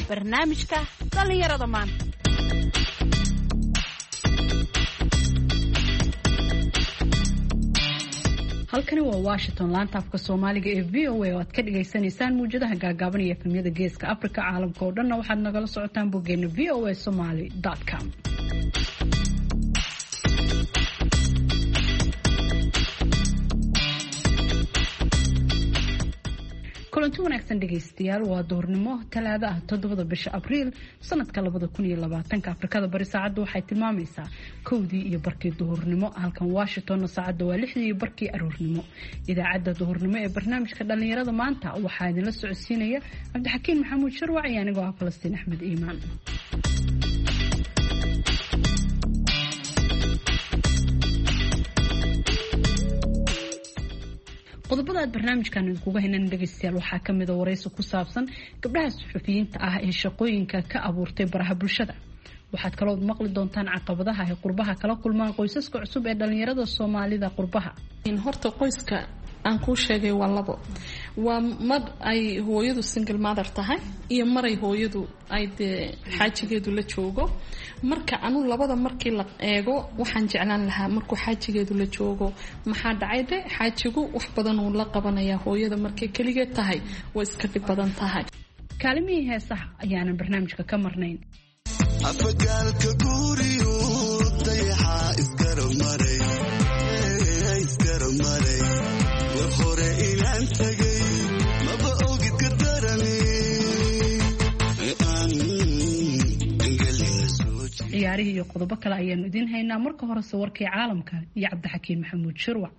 barnaamijka dhallinyarada maanta. halkani waa Washington, laanta afka Soomaaliga ee VOA oo aad ka dhageysanaysaan muujadaha gaagaaban iyo efemyada Geeska Afrika. Caalamka oo dhan waxaad nagala socotaan boggeena voasomali.com. kulanti wanaagsan dhegeystayaal, waa duhurnimo Talaado ah 7 bisha Abriil sanadka 2020. Afrikada bari saacadu waxay tilmaamaysaa 1:00 duhurnimo, halkan Washington saacadu waa 6:00 aroornimo. Idaacadda duhurnimo ee barnaamijka dhalinyarada maanta waxaa idinla socodsiinaya Cabdixakiin Maxamuud Sharwac iyo anigoo ah Falastiin Axmed Iimaan. qodobada aad barnaamijkan idinkuga haynaan dhegeystayaal waxaa ka mid ah wareysi ku saabsan gabdhaha suxufiyiinta ah ee shaqooyinka ka abuurtay baraha bulshada. waxaad kaloo maqli doontaan caqabadaha ay qurbaha kala kulmaan qoysaska cusub ee dhalinyarada Soomaalida qurbaha. horta qoyska aan ku sheegay waa labo, waa mar ay hooyadu single mother tahay iyo mar ay hooyadu ay xaajigeedu la joogo. marka anu labada markii la eego waxaan jeclaan lahaa markuu xaajigeedu la joogo maxaa dhacay de xaajigu wax badan uu la qabanaya, hooyada markay kaligeed tahay way iska dhib badan tahay. kaalimihii heesaha ayaanan barnaamijka ka marnayn. afagaalka guriyo dayaxa isgaramaray war hore inaan tagay maba ogid ka darani ciyaarihii iyo qodobo kale ayaanu idin haynaa. marka horese warkii caalamka iyo Cabdixakiin Maxamuud Sharwac.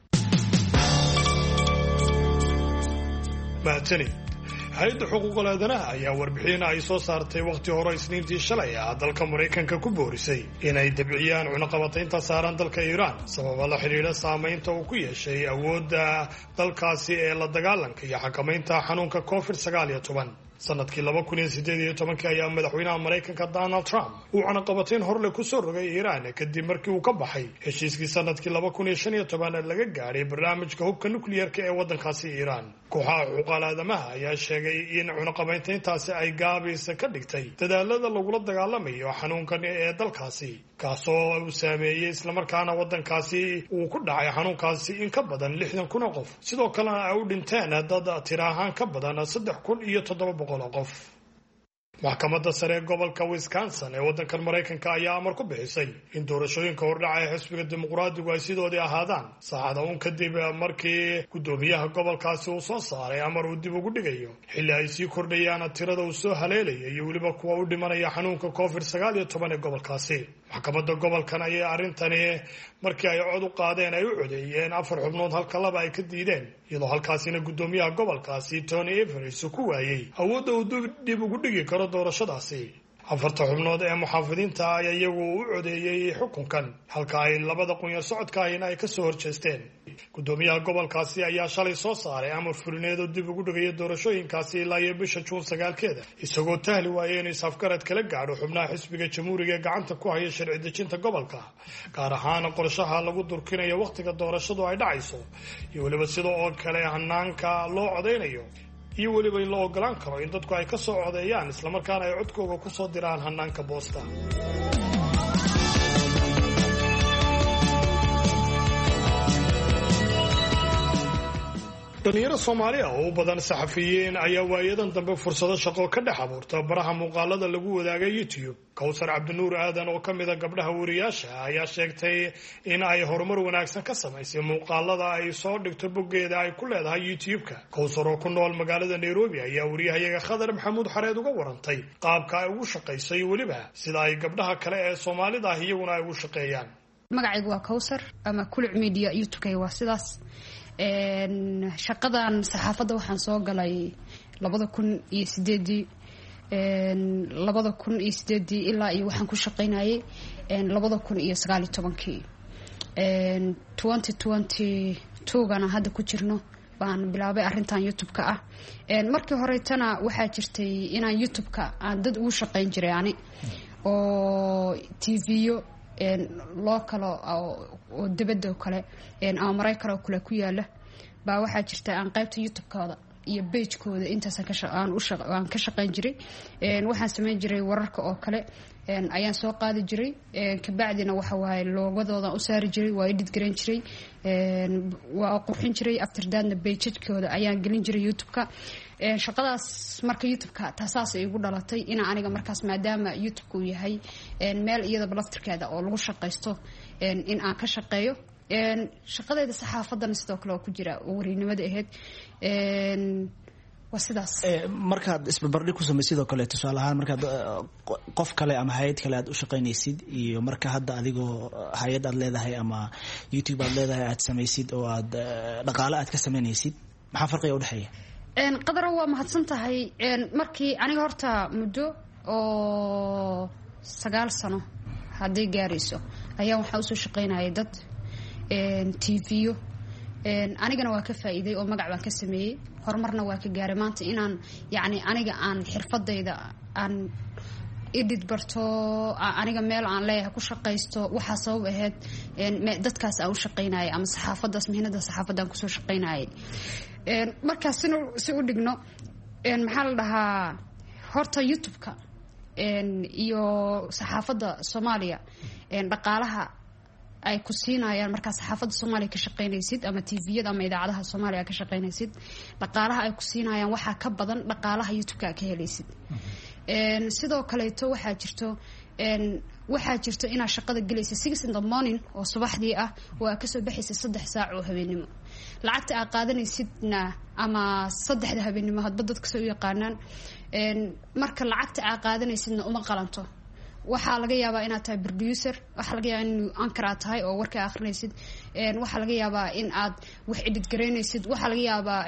mahadsanid. hay-adda xuquuqul aadanaha ayaa warbixin ay soo saartay waqti hore isniintii shalay dalka Mareykanka ku boorisay inay dabciyaan cunaqabataynta saaran dalka Iiraan sababo la xiriira saameynta uu ku yeeshay awoodda dalkaasi ee la dagaalanka iyo xakamaynta xanuunka COVID-19. sanadkii 2018 ayaa madaxweynaha Mareykanka Donald Trump uu cunaqabatayn horle ku soo rogay Iiraan kadib markii uu ka baxay heshiiskii sanadkii 2015 laga gaaray barnaamijka hubka nukliyeerka ee waddankaasi Iiraan. kooxaha xuquuqul aadamaha ayaa sheegay in cunaqabatayntaasi ay gaabis ka dhigtay dadaalada lagula dagaalamayo xanuunkan ee dalkaasi, kaasoo uu saameeyay islamarkaana waddankaasi uu ku dhacay xanuunkaasi in ka badan 60,000 qof, sidoo kalena ay u dhinteen dad tiro ahaan ka badan 3,700 qof. maxkamadda sare ee gobolka Wisconsin ee waddankan Mareykanka ayaa amar ku bixisay in doorashooyinka hordhaca ee xisbiga dimuqraadigu ay sidoodii ahaadaan saacada uun kadib markii guddoomiyaha gobolkaasi uu soo saaray amar uu dib ugu dhigayo xilli ay sii kordhayaan tirada uu soo haleelaya iyo weliba kuwa u dhimanaya xanuunka COVID-19 ee gobolkaasi. maxkamadda gobolkan ayaa arrintani markii ay cod u qaadeen ay u codeeyeen 4 xubnood halka 2 ay ka diideen, iyadoo halkaasina guddoomiyaha gobolkaasi Tony Evers ku waayay awoodda uu dib ugu dhigi karo doorashadaasi. 4 xubnood ee muxaafidiinta ayaa iyagu u codeeyay xukunkan, halka ay 2 qunyar socodka ahina ay ka soo horjeesteen. guddoomiyaha gobolkaasi ayaa shalay soo saaray amar fulineed oo dib ugu dhigaya doorashooyinkaasi ilaa iyo bisha Juun 9 isagoo tahli waayay inuu safgarad kala gaadho xubnaha xisbiga jamhuuriga ee gacanta ku haya sharci dejinta gobolka, gaar ahaan qorshaha lagu durkinayo waqtiga doorashadu ay dhacayso iyo weliba sidoo oo kale hanaanka loo codeynayo iyo weliba in la ogolaan karo in dadku ay ka soo codeeyaan islamarkaana ay codkooda ku soo diraan hanaanka boosta. dhalinyaro Soomaaliya oo u badan saxafiyiin ayaa waayadan dambe fursado shaqo ka dhex abuurta baraha muuqaalada lagu wadaaga YouTube. Kawsar Cabdinuur Aadan oo ka mid ah gabdhaha wariyaasha ayaa sheegtay in ay horumar wanaagsan ka samaysay muuqaalada ay soo dhigto boggeeda ay ku leedahay YouTube-ka. Kawsar oo ku nool magaalada Nairobi ayaa wariyahayaga Khadar Maxamuud Xareed uga warantay qaabka ay ugu shaqaysay weliba sida ay gabdhaha kale ee Soomaalida ah iyaguna ay ugu shaqeeyaan. magacaygu waa Kawsar ama Kuluc Media YouTube-ka waa sidaas. shaqadan saxaafadda waxaan soo galay 2008 ilaa iyo waxaan ku shaqaynayay 2019 2022gana hadda ku jirno baan bilaabay arrintan YouTube-ka ah. markii horeetana waxaa jirtay inaan YouTube-ka aan dad ugu shaqayn jiray ani oo TV-yo loo kalo oo dibadda oo kale ama Mareykanka oo kale ku yaala baa waxaa jirta aan qaybta YouTube-kooda iyo pagekooda intaas aan ka shaqayn jiray waxaan sameyn jiray wararka oo kale ayaan soo qaadi jiray kabacdina waxa waaye loogadoodan u saari jiray waa edit garan jiray waa qurxin jiray after that pagekooda ayaan gelin jiray YouTube-ka shaqadaas marka YouTube-ka taasaas ay igu dhalatay in aniga markaas maadaama YouTube-ku yahay meel iyada laftirkeeda oo lagu shaqaysto in aan ka shaqeeyo shaqadeeda saxaafadana sidoo kale oo ku jira oo warinimada ahayd waa sidaas markaad isbarbardhig ku samaysid oo kale tusaale ahaan markaad qof kale ama hay'ad kale aad u shaqaynaysid iyo marka hadda adigoo hay'ad aad leedahay ama YouTube aad leedahay aad samaysid oo aad dhaqaale aad ka samaynaysid maxaa farqiga u dhexeeya qadaro waa mahadsan tahay markii aniga horta muddo oo 9 sano hadday gaarayso ayaa waxaa usoo shaqaynayay dad TV-yo anigana waa ka faa'iiday oo magac baan ka sameeyey horumarna waa ka gaaray maanta inaan yacni aniga aan xirfadayda aan edit barto aniga meel aan leeyahay ku shaqaysto waxaa sabab ahayd dadkaas aan u shaqaynayay ama saxaafadaas mihnada saxaafadaan kusoo shaqaynayay markaas si u dhigno maxaa la dhahaa horta YouTube-ka iyo saxaafadda Soomaaliya dhaqaalaha ay ku siinayaan marka saxaafadda Soomaaliya ka shaqaynaysid ama TV-yada ama idaacadaha Soomaaliya ka shaqaynaysid dhaqaalaha ay ku siinayaan waxa ka badan dhaqaalaha YouTube-ka ka helaysid sidoo kale waxaa jirto inaad shaqada galaysa 6 in the morning oo subaxdii ah oo aad kasoo baxaysa 3 saac oo habeenimo lacagta aad qaadanaysidna ama 3 habeenimo hadba dadka soo yaqaanaan marka lacagta aad qaadanaysidna uma qalanto waxaa laga yaabaa inaad tahay producer waxaa laga yaabaa in anchor aad tahay oo warka akhrinaysid waxaa laga yaabaa in aad wax edit garaynaysid waxaa laga yaabaa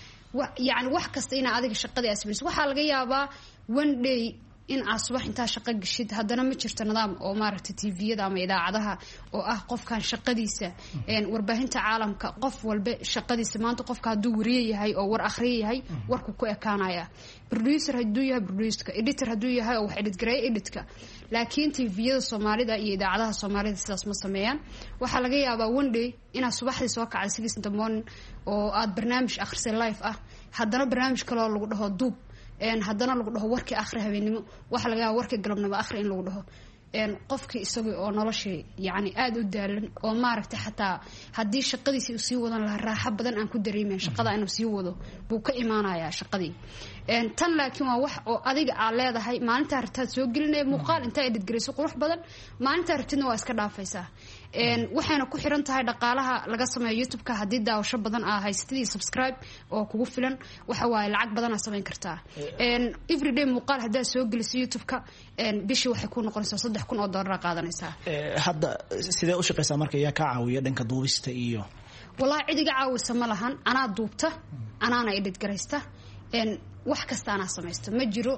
yani wax kasta inaad adiga shaqadii aad samaysid waxaa laga yaabaa one day in aad subax intaa shaqo gashid haddana ma jirto nidaam oo maaragtay TV-yada ama idaacadaha oo ah qofkan shaqadiisa warbaahinta caalamka qof walba shaqadiisa maanta qofka hadduu wariye yahay oo war akhriye yahay warku ku ekaanaya producer hadduu yahay producerka editor hadduu yahay oo wax edit gareeya editka laakiin TV-yada Soomaalida iyo idaacadaha Soomaalida sidaas ma sameeyaan waxaa laga yaabaa one day inaad subaxdii soo kacday 6 in the morning oo aad barnaamij akhrisay live ah haddana barnaamij kale oo lagu dhaho duub haddana lagu dhaho warkii akhri habeenimo waxa laga yaabaa warkii galabnimo akhri in lagu dhaho qofkii isagoo oo noloshii yani aad u daalan oo maaragtay xataa haddii shaqadiisii uu sii wadan lahaa raaxo badan aan ku dareemeyn shaqada inuu sii wado buu ka imaanayaa shaqadii tan laakiin waa wax oo adiga aad leedahay maalintaa rabtaad soo gelinaya muuqaal intaa edit garayso qurux badan maalintaa rabtidna waa iska dhaafaysaa waxayna ku xiran tahay dhaqaalaha laga sameeyo YouTube-ka haddii daawasho badan aa haysatid iyo subscribe oo kugu filan waxa waaye lacag badan aa samayn kartaa everyday muuqaal haddaad soo geliso YouTube-ka bishii waxay ku noqonaysaa $3,000 qaadanaysaa hadda sidee u shaqaysaa marka yaa ka caawiya dhanka duubista iyo wallahi cid iga caawisa ma lahan anaa duubta anaana edit garaysta wax kasta anaa samaysto ma jiro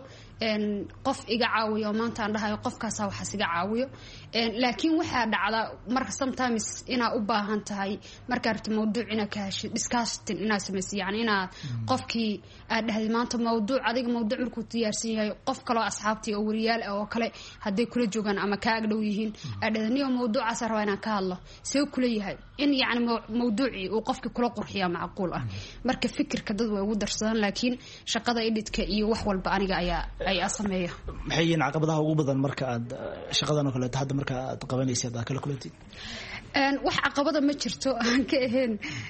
qof iga caawiyo maanta aan dhahayo qofkaasaa waxaas iga caawiyo laakiin waxaa dhacda marka sometimes inaa u baahan tahay markaa rabta mawduuc inaad ka heshid discussion inaad samaysid yani inaad qofkii aad dhahday maanta mawduuc adiga mawduuc markuu diyaarsan yahay qof kaloo asxaabtii oo wariyaal ah oo kale hadday kula joogaan ama kaa agdhow yihiin aad dhahday niyo mawduucaasa rabaa inaan ka hadlo see kula yahay in yani mawduucii uu qofkii kula qurxiyaa macquul ah marka fikirka dad way ugu darsadaan laakiin shaqada editka iyo wax walba aniga ayaa sameeya maxay yihiin caqabadaha ugu badan marka aad shaqadan oo kale hadda marka aad qabanaysid aad kala kulantid wax caqabada ma jirto aan ka ahayn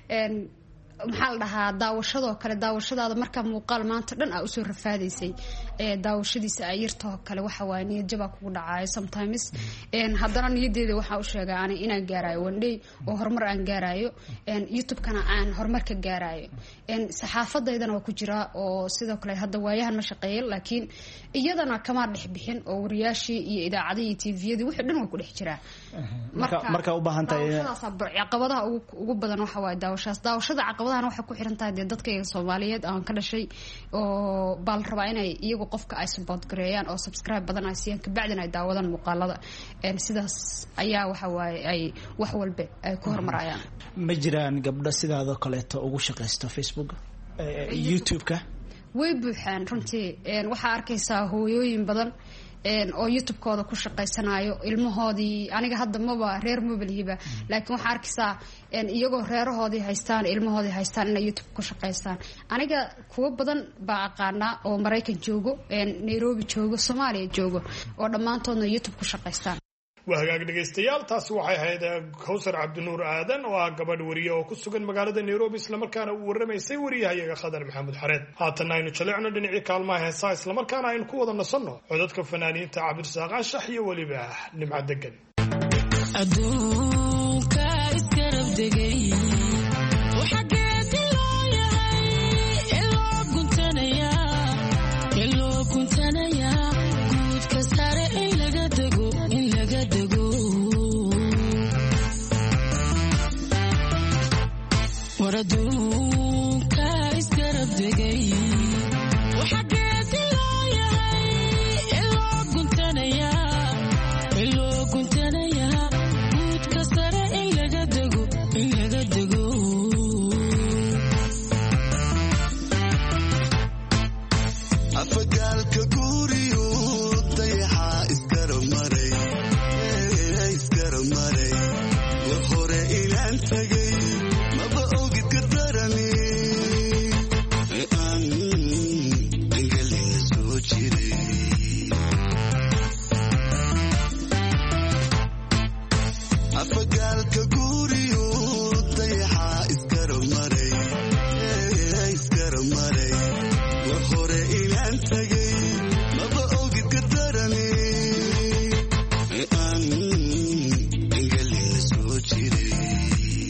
maxaa la dhahaa daawashadoo kale daawashadaada markaa muuqaal maanta dhan aa usoo rafaadaysay daawashadiisa ay yartoo kale waxa waaye niyad jabaa kugu dhacaayo sometimes haddana niyadeeda waxaa u sheegaa ani inaan gaarayo one day oo horumar aan gaarayo YouTube-kana aan horumar ka gaarayo saxaafadaydana waa ku jiraa oo sidoo kale hadda waayahan ma shaqeeya laakiin iyadana kama dhex bixin oo wariyaashii iyo idaacadihii iyo TV-yadii wixii dhan waa ku dhex jiraa marka u baahan tahay caqabadaha ugu badan waxa waaye daawashada caqabadahan waxay ku xiran tahay dee dadkayga Soomaaliyeed aan ka dhashay oo bal rabaa inay iyagu qofka ay support gareeyaan oo subscribe badan ay siiyaan kabacdina ay daawadaan muuqaalada sidaas ayaa waxa waaye ay wax walba ay ku horumarayaan ma jiraan gabdho sidaadoo kaleeto ugu shaqaysto Facebook YouTube-ka way buuxaan runtii waxaa arkaysaa hooyooyin badan oo youtube-kooda ku shaqaysanayo ilmahoodii aniga hadda maba reer mobalihiba laakiin waxaa arkaysaa iyagoo reerahoodii haystaan ilmahoodii haystaan inay youtube ku shaqaystaan aniga kuwo badan baa aqaanaa oo maraykan joogo nairobi joogo soomaaliya joogo oo dhammaantoodna youtube ku shaqaystaan waa hagaag dhegaystayaal taasi waxay ahayd Kawsar Cabdinuur Aadan oo ah gabadh wariye oo ku sugan magaalada Nairobi isla markaana uu waramaysay wariyahayaga Khadar Maxamed Xareed haatan aynu jaleecno dhinacii kaalmaha heesaa isla markaana aynu ku wada nasanno codadka fanaaniinta Cabdirsaaq Anshax iyo waliba Nimca Degan adduunka iskarab degay waxa geedi loo yahay iloo guntanaya guudka sare in laga dego waraduunka iskarab degay waxa geedi loo yahay iloo guntanaya guudka sare in laga dego afagaalka guriyo dayaxa isgarab maray war hore ilaan tagay maba ogid ka darani aan engelina soo jiray afagaalka guriyo dayaxa isgarab maray war hore ilaan tagay maba ogid ka darani aan engelina soo jiray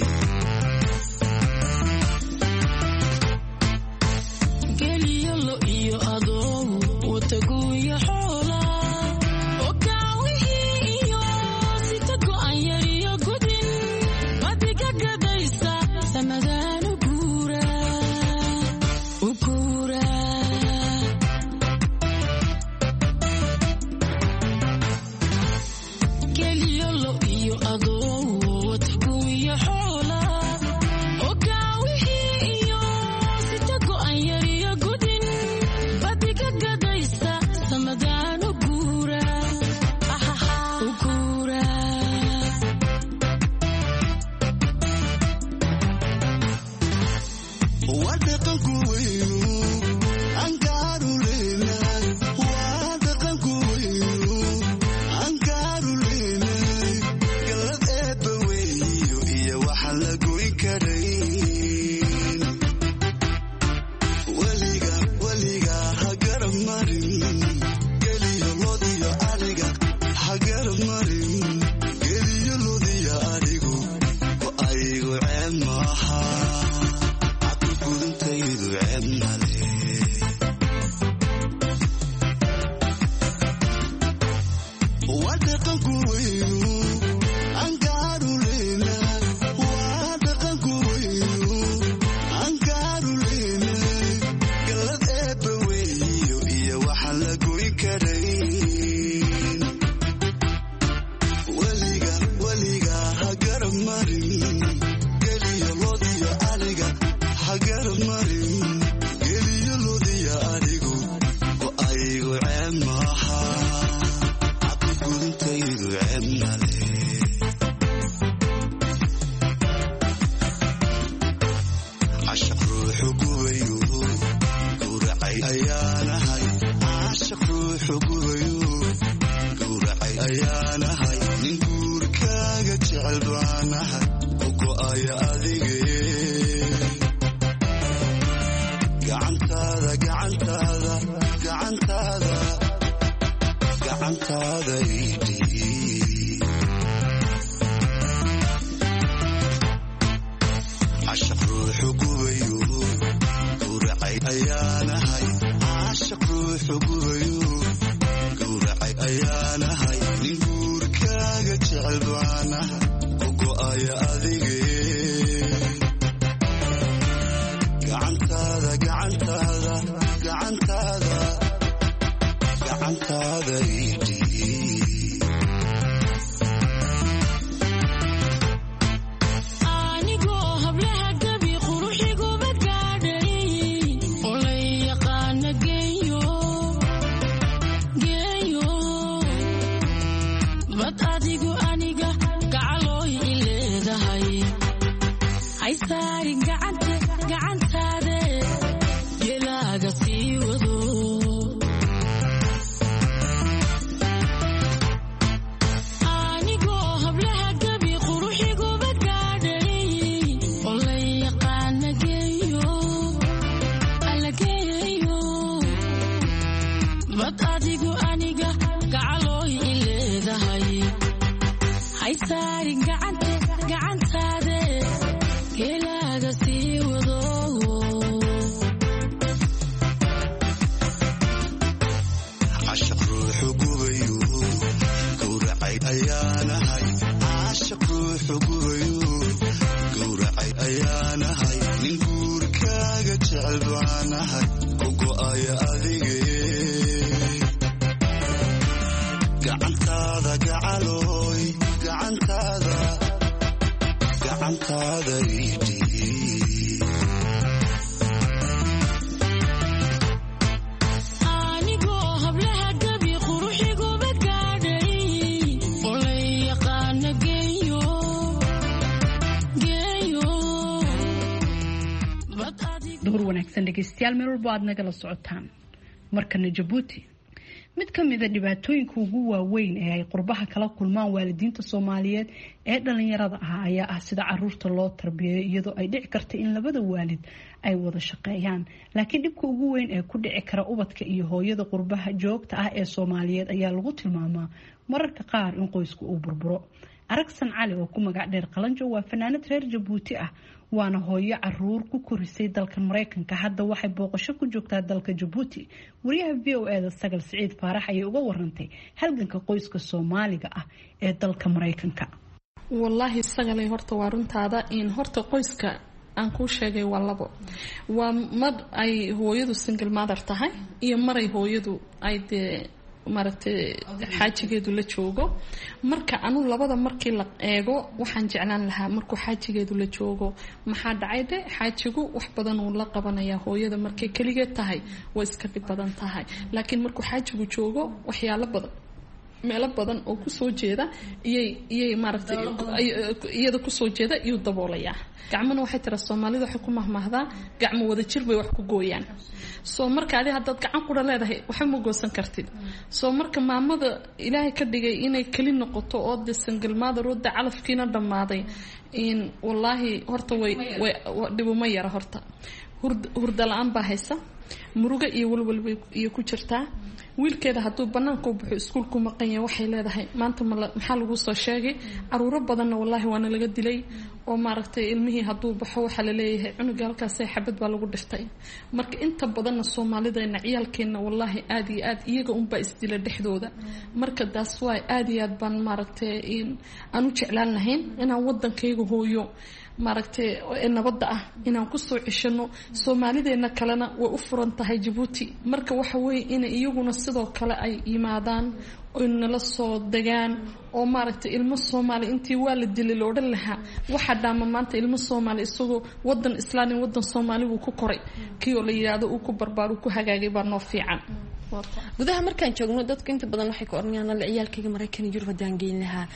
geliyalo iyo adoo wataguya xoola oo kaawihii iyo sita go'an yar iyo gudin badiga gadaysa samadaan u guura geliyalo iyo adoo wataguya xoola oo kaawihii iyo sita go'an yar iyo gudin badiga gadaysa samadaan u guura waa dhaqanku weynu ankaaru leenahay waa dhaqanku weynu ankaaru leenahay galad eebba weeyo iyo waxaan la goyn karayn weliga ha garab marin geliyo lodiyo ariga ha garab marin geliyo lodiyo arigu ko aygu ceeb maaha gudintaydu ceeb male waa dhaqanku weynu ankaaru leenahay waa dhaqanku weynu ankaaru leenahay galad eebba weeyo iyo waxaan la goyn karayn weliga ha garab marin geliyo lodiyo ariga ha garab marin geliyo lodiyo arigu ko aygu ceeb maaha gudintaydu ceeb male cashaq ruuxu gubayo gowracay ayaanahay cashaq ruuxu gubayo gowracay ayaanahay nin guurkaaga jecel baanahay oo go'aya adige gacantaada idhiib cashaq ruuxu gubayo gowracay ayaanahay cashaq ruuxu gubayo gowracay ayaanahay nin guurkaaga jecel baanahay oo go'aya adige gacantaada idhiib anigoo hablaha gabi quruxiguba gaadhay oo la yaqaana geeyo haysaarin gacantaade gelaaga sii wado anigoo hablaha gabi quruxiguba gaadhay oo la yaqaana geeyo alla geeyo bad adigu aniga gacalooy i leedahay haysaarin gacantaade gelaaga sii wado cashaq ruuxu gubayo gowracay ayaanahay cashaq ruuxu gubayo gowracay ayaanahay nin guurkaaga jecel baanahay ku go'aya adige gacantaada gacalooy gacantaada idhii anigoo hablaha gabi quruxiguba gaadhay oo la yaqaana geeyo duhur wanaagsan dhegeystayaal meel walbo aad nagala socotaan. Markana Jabuuti, mid ka mid ah dhibaatooyinka ugu waaweyn ee ay qurbaha kala kulmaan waalidiinta Soomaaliyeed ee dhalinyarada ah ayaa ah sida caruurta loo tarbiyeeyo iyadoo ay dhici karto in labada waalid ay wada shaqeeyaan. Laakiin dhibka ugu weyn ee ku dhici kara ubadka iyo hooyada qurbaha joogta ah ee Soomaaliyeed ayaa lagu tilmaamaa mararka qaar in qoysku uu burburo. Aragsan Cali oo ku magac dheer Qalanjo waa fanaanad reer Jabuuti ah, waana hooyo caruur ku korisay dalka Mareykanka. Hadda waxay booqasho ku joogtaa dalka Jabuuti. Wariyaha VOA-da Sagal Siciid Faarax ayay uga warantay halganka qoyska Soomaaliga ah ee dalka Mareykanka. Wallahi sagalay horta waa runtaada in horta qoyska aan ku sheegay waa labo. Waa mad ay hooyadu single mother tahay iyo maray hooyadu ay maaragtay xaajigeedu la joogo. Marka anu labada markii la eego waxaan jeclaan lahaa markuu xaajigeedu la joogo maxaa dhacay xaajigu wax badan uu la qabanaya hooyada markay kaligeed tahay way iska dhib badan tahay. Laakiin markuu xaajigu joogo waxyaalo badan meelo badan oo ku soo jeeda iyay maaragtay iyada ku soo jeeda iyo daboolaya. Gacmana waxay tira Soomaalida waxay ku mahmahdaa gacmo wada jir bay wax ku gooyaan. Soo marka aad haddaad gacan qura leedahay waxa ma goosan kartid. Soo marka maamada Ilaahay ka dhigay inay kali noqoto oo single mother oo calafkiina dhamaaday in wallahi horta way dhibo ma yara horta hurda la'aan baa haysa muruga iyo walwal iyo ku jirtaa. wiilkeeda hadduu banaanka u baxo iskuulku maqan yahay waxay leedahay maanta maxaa lagu soo sheegay caruuro badanna wallahi waana laga dilay oo maaragtay ilmihii hadduu baxo waxa la leeyahay cunuga halkaas xabad baa lagu dhiftay. Marka inta badanna Soomaalideena ciyaalkeena wallahi aad iyo aad iyaga unba isdila dhexdooda. Marka taas waa aad iyo aad baan maaragtay in aanu jeclaan lahayn inaan wadankayga hooyo maaragtay nabadda ah inaan ku soo cishano. Soomaalideena kalena way u furan tahay Jabuuti. Marka waxa weey in iyaguna sidoo kale ay yimaadaan oo nala soo degaan oo maaragtay ilmo Soomaali intii waa la dilay loo dhan lahaa waxa dhaama maanta ilmo Soomaali isagoo wadan Islaami wadan Soomaali uu ku koray kiyo la yiraahdo uu ku barbaar uu ku hagaagay baa noo fiican. gudaha markaan joogno dadku inta badan waxay ka oranayaan la ciyaalkayga Mareykan iyo Yurubadaan geyn lahaa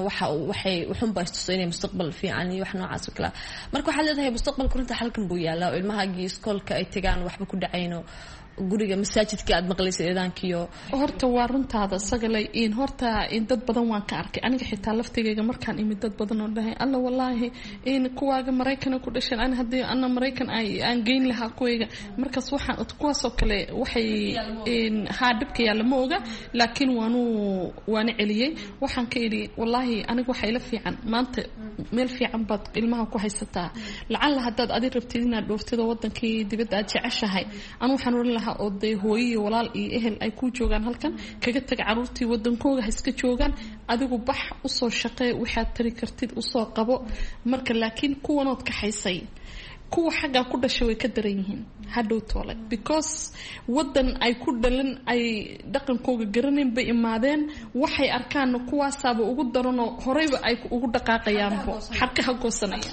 waxun baa istusay mustaqbal fiican iyo wax noocaas oo kale. Marka waxa leedahay mustaqbalku runta halkan buu yaalaa oo ilmahaaga iskoolka ay tagaan waxba ku dhacayno guriga masaajidka aad maqlaysid eedaankiyo horta waa runtaada sagalay in horta in dad badan waan ka arkay aniga xitaa laftigayga markaan imid dad badan oo dhahay alla wallahi in kuwaaga Mareykan ku dhashay aan hadii ana Mareykan aan geyn lahaa kuwayga. Markaas waxaan kuwaas oo kale waxay in haadibka yaala ma oga laakiin waan celiyay waxaan ka iri wallahi aniga waxa ila fiican maanta meel fiican baad ilmaha ku haysataa lacala hadaad adi rabtid inaad dhooftid wadankii dibadda aad jeceshahay anu waxaan oran lahaa oo day hooyo walaal iyo ehel ay ku joogan halkan kaga tag caruurtii wadankooda iska joogan adigu bax u soo shaqee waxaad tari kartid u soo qabo. Marka laakiin kuwanood ka xaysay kuwa xagga ku dhashay way ka daran yihiin hadhow toole because wadan ay ku dhalan ay dhaqankooda garaneen bay imaadeen waxay arkaan kuwaasaaba ugu darano horeyba ay ugu dhaqaaqayaan xarkaha goosanaya.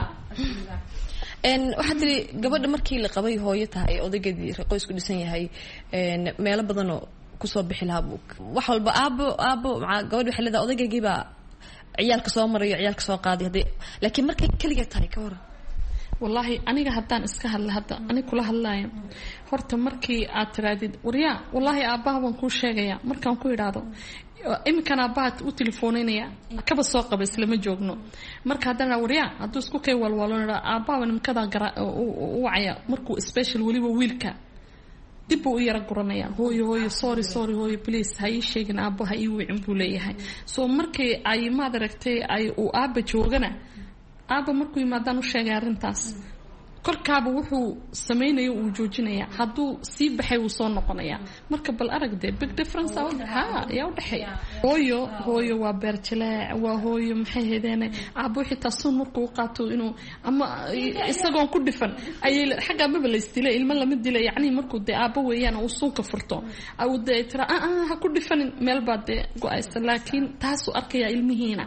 waxaad tiri gabadha markii la qabay hooyo tahay odaygeedii qoysku dhisan yahay meelo badan oo ku soo bixi lahaa wax walba aabo gabadha waxay leedahay odaygeygii baa ciyaalka soo marayo ciyaalka soo qaaday laakiin markay kaliya tahay ka waran wallaahi aniga haddaan iska hadla hadda aniga kula hadlaayo horta markii aad tiraadid waryaa wallaahi aabbaha waan kuu sheegayaa markaan ku idhaahdo iminkan aabbaha u telefoonanaya kaba soo qaba islama joogno marka haddana waryaa hadduu isku kay walwalonaa aabbaha nimkadaa u wacaya markuu special weliba wiilka dib buu u yara guranaya hooyo sorry hooyo please ha ii sheegin aabbo ha ii wicin buu leeyahay soo markii ay maad aragtay ay uu aabba joogana aabba markuu yimaadaan u sheegay arrintaas korkaaba wuxuu samaynayo uu joojinaya hadduu sii baxay wuu soo noqonaya marka bal aragdee big difference ayaa u dhexeeya hooyo waa beerjileec waa hooyo maxay hedeene aabbo xitaa suun markuu u qaato inuu ama isagoon ku dhifan ayay xagga amaba la isdilay ilmo lama dila yacni markuu dee aabbo weeyaan uu suunka furto au dee tira ha ku dhifanin meel baa dee go-aysa laakiin taasuu arkayaa ilmihiina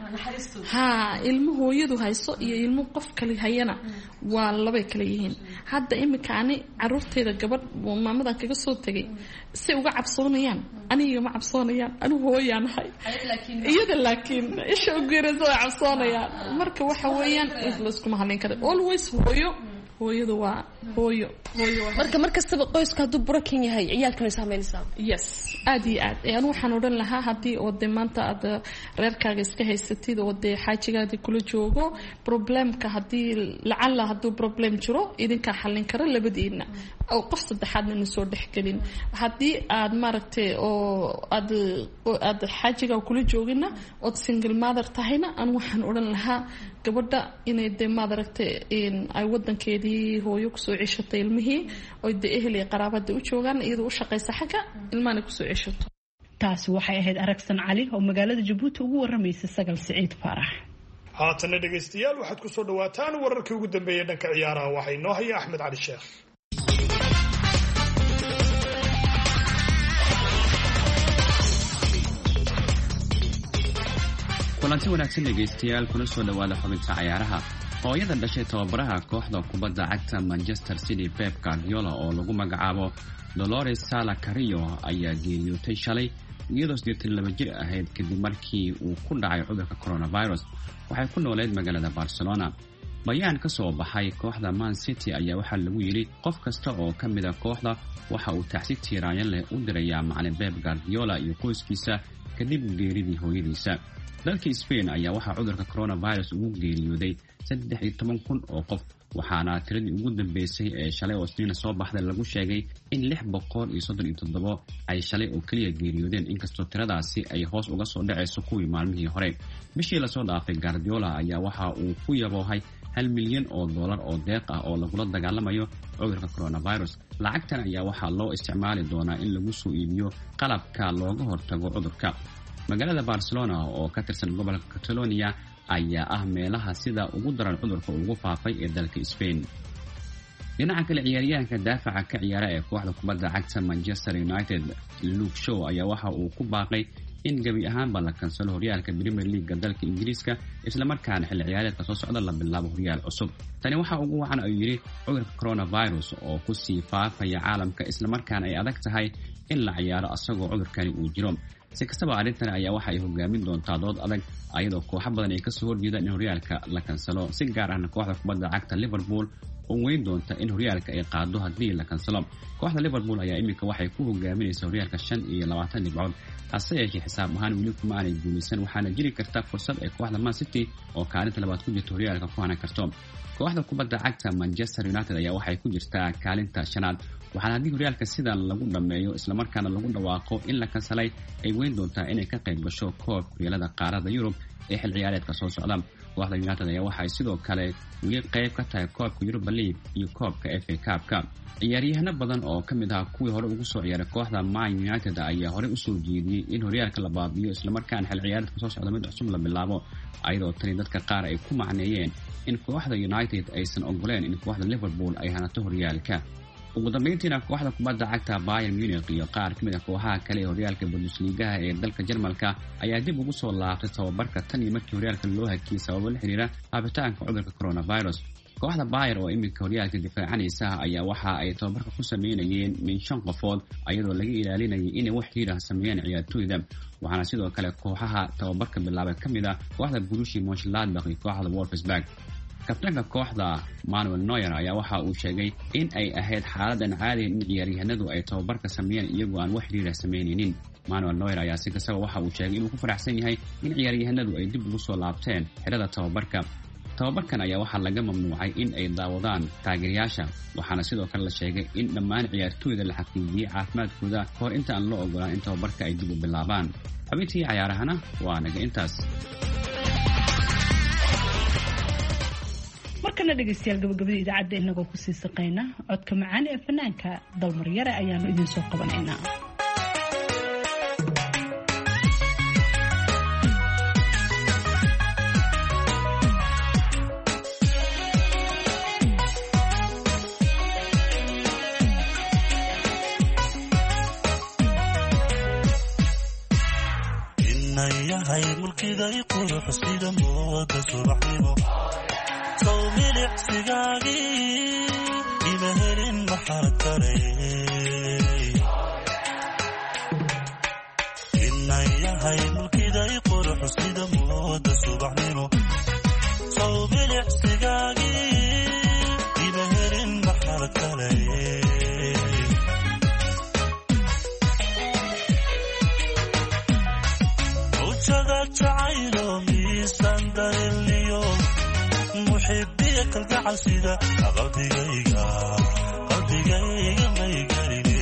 ilmo hooyadu hayso iyo ilmo qof kale hayana waa labay kale yihiin hadda imika ani caruurteyda gabadh maamadan kaga soo tegay si uga cabsoonayaan aniga ma cabsoonayaan anigu hooyaan ahay iyada laakiin isha ugeeraysa way cabsoonayaan marka waxa weeyaan iskuma hadlayn kara always hooyadu waa hooyo marka markastaba qoyska hadduu burakan yahay ciyaalkan way saameynaysaa yes aad iyo aad anu waxaan odhan lahaa haddii oo dee maanta aad reerkaaga iska haysatid oo dee xaajigaadii kula joogo problemka haddii lacalla hadduu problem jiro idinkaa xallin kara labadiina oo qof saddexaadna na soo dhexgelin haddii aad maaragtay oo aad xaajigaa kula joogina ood single mother tahayna anu waxaan odhan lahaa gabadha inay dee maad aragtay ay wadankeedii hooyo kusoo ceshatay ilmihii oo dee ehel iyo qaraabada u joogaan iyadoo u shaqaysa xagga ilmahana kusoo ceshato taasi waxay ahayd aragsan cali oo magaalada jabuuti ugu waramaysa Sagal Siciid Faarax haatana dhegaystayaal waxaad ku soo dhawaataan wararkii ugu dambeeyay dhanka ciyaaraha waxay noo haya Axmed Cali Sheekh kulanti wanaagsan dhegaystayaal kuna soo dhawaada xubinta ciyaaraha hooyada dhashay tababaraha kooxda kubadda cagta Manchester City Pep Guardiola oo lagu magacaabo Dolores Sala Carrillo ayaa geeriyootay shalay iyadoo 82 jir ahayd kadib markii uu ku dhacay cudurka coronavirus waxay ku nooleed magaalada Barcelona bayaan ka soo baxay kooxda Man City ayaa waxaa lagu yiri qof kasta oo ka mid ah kooxda waxa uu taxsi tiiraayan leh u dirayaa macallin Pep Guardiola iyo qoyskiisa kadib geeridii hooyadiisa dalka Spain ayaa waxaa cudurka coronavirus ugu geeriyooday 13,000 oo qof waxaana tiradii ugu dambeysay ee shalay oo Isniin soo baxday lagu sheegay in 637 ay shalay oo kaliya geeriyoodeen inkastoo tiradaasi ay hoos uga soo dhacayso kuwii maalmihii hore bishii la soo dhaafay Guardiola ayaa waxa uu ku yaboohay $1 milyan oo deeq ah oo lagula dagaalamayo cudurka coronavirus lacagtan ayaa waxaa loo isticmaali doonaa in lagu soo iibiyo qalabka looga hortago cudurka magaalada Barcelona oo ka tirsan gobolka Catalonia ayaa ah meelaha sida ugu daran cudurka ugu faafay ee dalka Spain dhinaca kale ciyaaryahanka daafaca ka ciyaara ee kooxda kubadda cagta Manchester United Luke Shaw ayaa waxa uu ku baaqay in gabi ahaanba la kansalo horyaalka Premier League dalka Ingiriiska isla markaana xilli ciyaareedka soo socda la bilaabo horyaal cusub tani waxa ugu wacan ayuu yiri cudurka coronavirus oo ku sii faafaya caalamka isla markaana ay adag tahay in la ciyaaro asagoo cudurkani uu jiro si kastaba arrintan ayaa waxa ay hogaamin doontaa dood adag ayadoo kooxo badan ay kasoo horjeedaan in horyaalka la kansalo si gaar ahna kooxda kubadda cagta Liverpool oo weyn doonta in horyaalka ay qaado haddii la kansalo kooxda Liverpool ayaa imika waxay ku hogaaminaysaa horyaalka 25 dhibcood hase yeeshee xisaab ahaan weli kuma aanay guulaysan waxaana jiri karta fursad ay kooxda Man City oo kaalinta labaad ku jirta horyaalka ku hanan karto kooxda kubadda cagta Manchester United ayaa waxay ku jirtaa kaalinta 5aad waxaana haddii horyaalka sidan lagu dhameeyo isla markaana lagu dhawaaqo in la kansalay ay weyn doontaa inay ka qayb gasho koobka horyaalada qaaradda Yurub ee xil ciyaareedka soo socda kooxda United ayaa waxay sidoo kale weli qayb ka tahay koobka Europa League iyo koobka FA Cup-ka ciyaaryahano badan oo ka mid ah kuwii hore ugu soo ciyaaray kooxda Man United ayaa hore u soo jeediyay in horyaalka la baabiyo isla markaana xil ciyaareedka soo socda mid cusub la bilaabo ayadoo tani dadka qaar ay ku macneeyeen in kooxda United aysan ogoleen in kooxda Liverpool ay hanato horyaalka ugu dambeyntiina kooxda kubadda cagta Bayern Munich iyo qaar ka mid ah kooxaha kale ee horyaalka Bundesliga ee dalka Jarmalka ayaa dib ugu soo laabtay tababarka tan iyo markii horyaalka loo hakiyay sababo la xiriira habitaanka cudurka coronavirus kooxda Bayern oo imika horyaalka difaacanaysa ayaa waxa ay tababarka ku sameynayeen min 5 qofood ayadoo laga ilaalinayay inay wax xiriir ah sameeyaan ciyaartooyda waxaana sidoo kale kooxaha tababarka bilaabay ka mid ah kooxda Borussia Mönchengladbach iyo kooxda Wolfsburg kabtanka kooxda Manuel Neuer ayaa waxa uu sheegay in ay ahayd xaaladan caadi in ciyaaryahanadu ay tababarka sameeyeen iyagoo aan wax xiriir sameynaynin. Manuel Neuer ayaa si kastaba waxa uu sheegay inuu ku faraxsan yahay in ciyaaryahanadu ay dib ugu soo laabteen xirada tababarka. Tababarkan ayaa waxaa laga mamnuucay in ay daawadaan taageerayaasha, waxaana sidoo kale la sheegay in dhammaan ciyaartooyda la xaqiijiyay caafimaadkooda kahor inta aan loo ogolaan in tababarka ay dib u bilaabaan. xubintii ciyaarahana waa naga intaas. markana dhegeystayaal gabagabada idaacadda inagoo kusii saqayna codka macaan ee fanaanka dalmaryare ayaanu idin soo qabanaynaa. inayahay mulkiday qurux sida mooda subaxnimo sow milicsigaagii ima helin maxaad kale inayahay mulkiday qurux sida mooda subaxnimo sow milicsigaagii ima helin maxaad kale jacaylo miisaan dareliyo muxibiya kalgacal sida qalbigayga may garine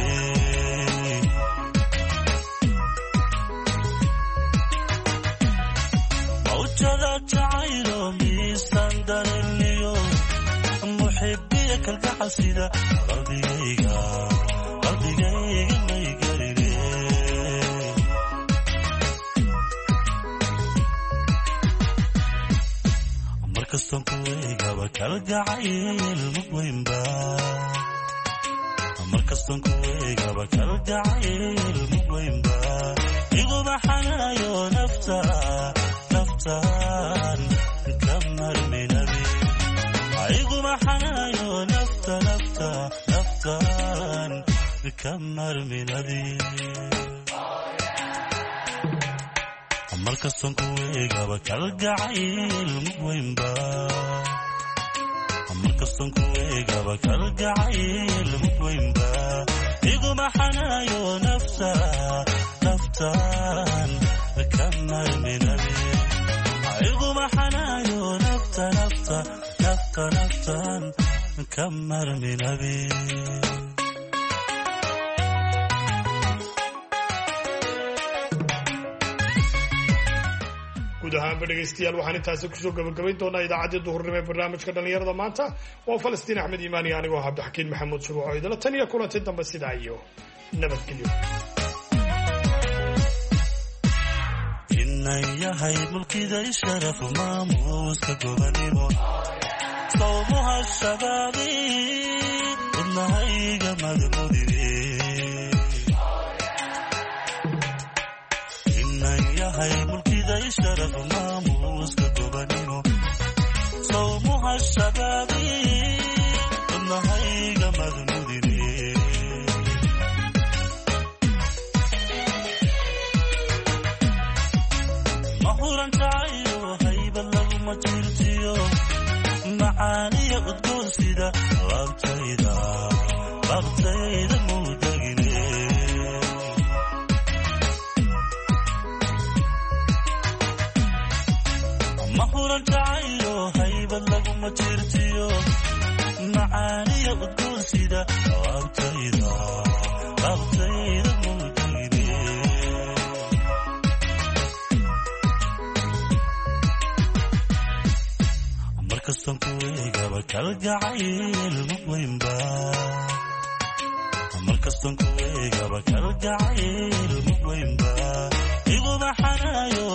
mawjada jacaylo miisaan dareliyo muxibiya kalgacal sida qalbigayga may garine markastan kuweygaba kalgacayl mugweynba markastan kuweygaba kalgacayl mugweynba iguma xanayo naftan ka marminabi iguma xanayo naftan ka marminabi markastan kuweygaba kalgacayl mugweynba markastan kuweygaba kalgacayl mugweynba iguma xanayo naftan ka marminabi iguma xanayo naftan ka marminabi guud ahaanba dhegaystayaal waxaan intaasi kusoo gabagabayn doonaa idaacaddii duhurnimo ee barnaamijka dhallinyarada maanta waa Falastiin Axmed Iimaan iyo anigoo Cabdixakiin Maxamuud Shuruuco idila tan iyo kulanti dambe sidaa iyo nabadgelyo. inayahay mulkiday sharaf maamuuska gobanimo sawmuha shababi wadnahayga madmudine inayahay mulkiday sharaf maamuuska gobanimo sawmuha shababi wadnahayga madmudine mahuran tacayo hayba laguma jirtiyo macaaniya udgoon sida labtayda mudagine mahuran tacayo haybad laguma jirtiyo macaaniya udgoon sida labtayda mudagine markastan kuweygaba kalgacayl mugweynba markastan kuweygaba kalgacayl mugweynba iguma xanayo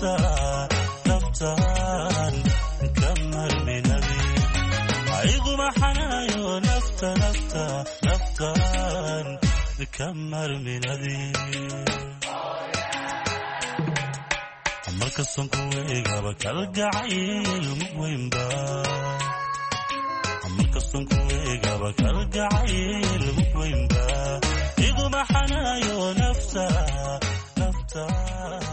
naftan ka marminabi iguma xanayo naftan ka marminabi markastan kuweygaba kalgacayl mugweynba markastan kuweygaba kalgacayl mugweynba iguma xanayo naftan